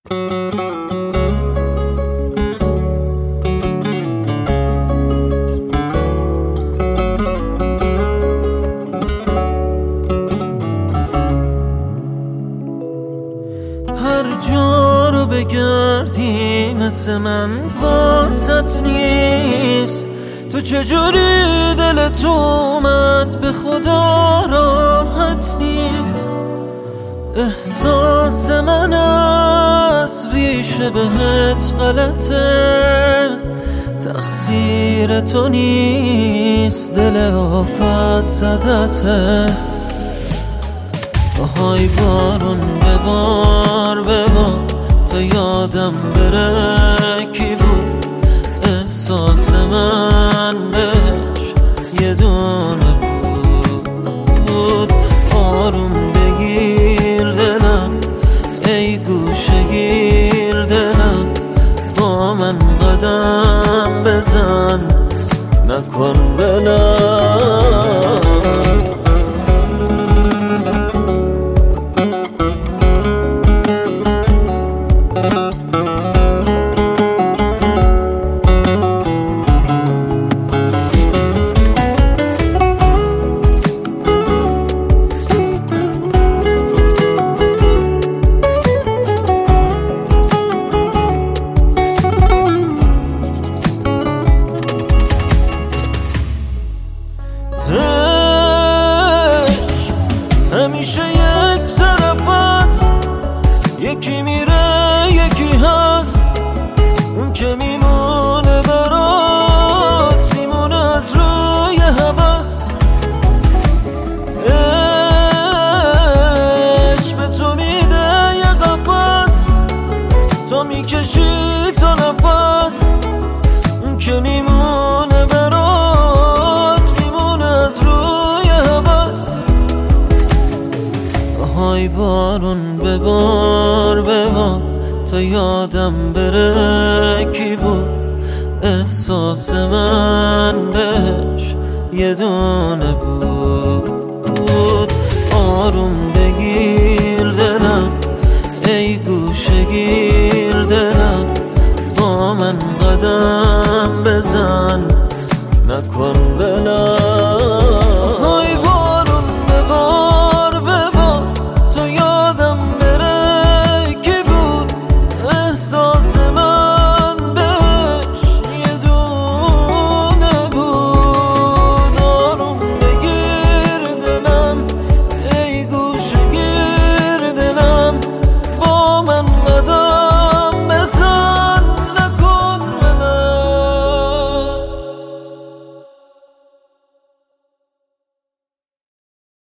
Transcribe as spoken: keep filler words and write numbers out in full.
هر جا رو بگردی مثل من واسط نیست. تو چجوری دلت اومد به خدا راحت نیست. احساس من از ریشه بهت غلطه، تقصیر تو نیست، دل آفت زدته. آهای بارون ببار ببار تا یادم بره کی بود احساس من بهش یه دونه بود. آروم بگیر دلم ای گوشه گیر دلم، با من قدم بزن نکن بلم. همیشه یک طرف هست، یکی میره یکی هست. اون که میمونه برات میمونه از روی هوس. عشق به تو میده یه قفس، تو میکشی تا نفس. اون که میمونه برات میمونه از روی هوس. های بارون ببار ببار تا یادم بره کی بود احساس من بهش یه دونه بود. آروم بگیر دلم ای گوشه گیر